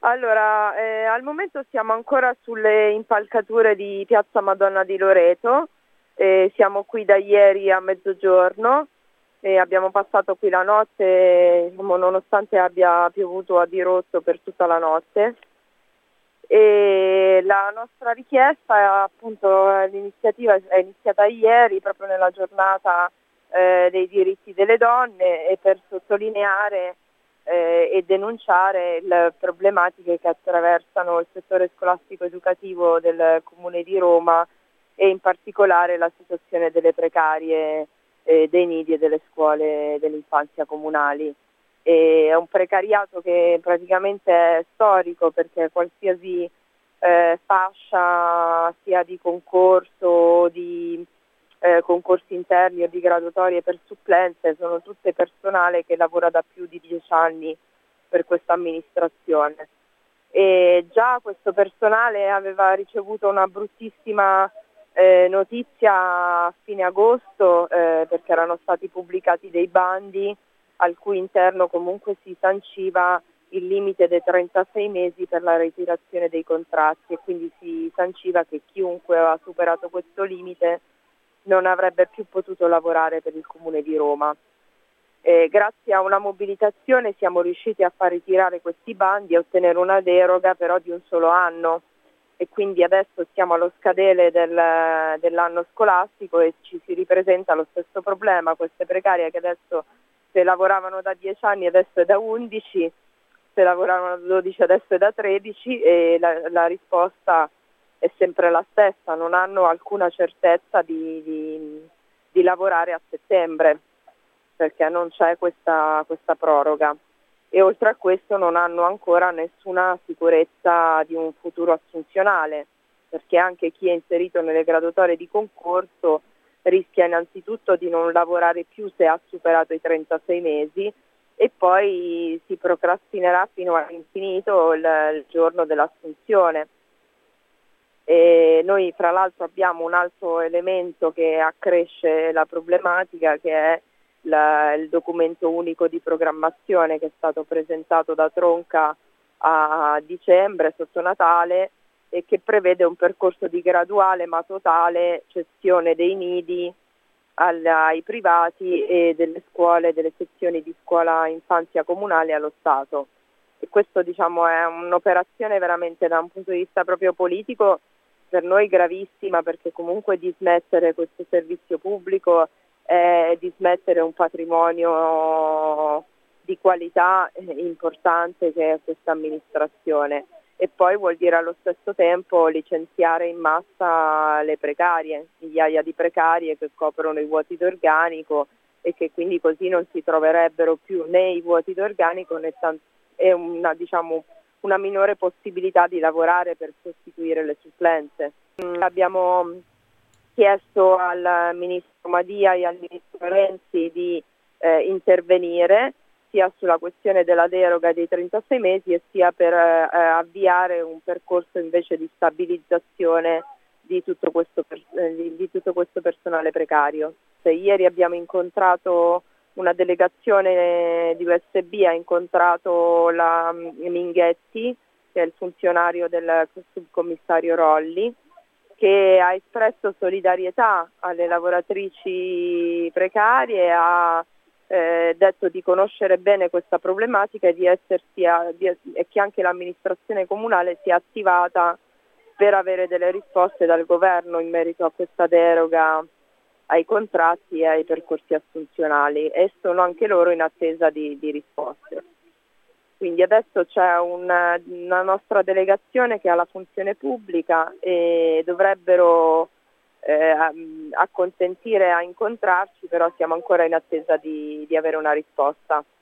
Allora, al momento siamo ancora sulle impalcature di Piazza Madonna di Loreto, siamo qui da ieri a mezzogiorno e abbiamo passato qui la notte, diciamo, nonostante abbia piovuto a dirotto per tutta la notte. E la nostra richiesta è appunto l'iniziativa è iniziata ieri proprio nella giornata dei diritti delle donne e per sottolineare e denunciare le problematiche che attraversano il settore scolastico educativo del Comune di Roma e in particolare la situazione delle precarie dei nidi e delle scuole dell'infanzia comunali. E è un precariato che praticamente è storico perché qualsiasi fascia sia di concorso, di concorsi interni o di graduatorie per supplenze sono tutte personale che lavora da più di 10 anni per questa amministrazione. E già questo personale aveva ricevuto una bruttissima notizia a fine agosto perché erano stati pubblicati dei bandi al cui interno comunque si sanciva il limite dei 36 mesi per la ritirazione dei contratti e quindi si sanciva che chiunque aveva superato questo limite non avrebbe più potuto lavorare per il Comune di Roma. Grazie a una mobilitazione siamo riusciti a far ritirare questi bandi e ottenere una deroga però di un solo anno e quindi adesso siamo allo scadere dell'anno scolastico e ci si ripresenta lo stesso problema, queste precarie che adesso se lavoravano da 10 anni adesso è da 11, se lavoravano da 12 adesso è da 13 e la risposta è sempre la stessa, non hanno alcuna certezza di lavorare a settembre perché non c'è questa proroga e oltre a questo non hanno ancora nessuna sicurezza di un futuro assunzionale perché anche chi è inserito nelle graduatorie di concorso rischia innanzitutto di non lavorare più se ha superato i 36 mesi e poi si procrastinerà fino all'infinito il giorno dell'assunzione. E noi fra l'altro abbiamo un altro elemento che accresce la problematica che è il documento unico di programmazione che è stato presentato da Tronca a dicembre sotto Natale e che prevede un percorso di graduale ma totale cessione dei nidi ai privati e delle scuole, delle sezioni di scuola infanzia comunale allo Stato. E questo diciamo è un'operazione veramente da un punto di vista proprio politico per noi gravissima perché comunque dismettere questo servizio pubblico è dismettere un patrimonio di qualità importante che è questa amministrazione e poi vuol dire allo stesso tempo licenziare in massa le precarie, migliaia di precarie che coprono i vuoti d'organico e che quindi così non si troverebbero più né i vuoti d'organico né una minore possibilità di lavorare per sostituire le supplenze. Abbiamo chiesto al Ministro Madia e al Ministro Renzi di intervenire sia sulla questione della deroga dei 36 mesi e sia per avviare un percorso invece di stabilizzazione di tutto questo personale precario. Ieri abbiamo incontrato una delegazione di USB, ha incontrato la Minghetti, che è il funzionario del subcommissario Rolli, che ha espresso solidarietà alle lavoratrici precarie, ha detto di conoscere bene questa problematica e e che anche l'amministrazione comunale si è attivata per avere delle risposte dal governo in merito a questa deroga ai contratti e ai percorsi assunzionali e sono anche loro in attesa di risposte. Quindi adesso c'è una nostra delegazione che ha la funzione pubblica e dovrebbero acconsentire a incontrarci, però siamo ancora in attesa di avere una risposta.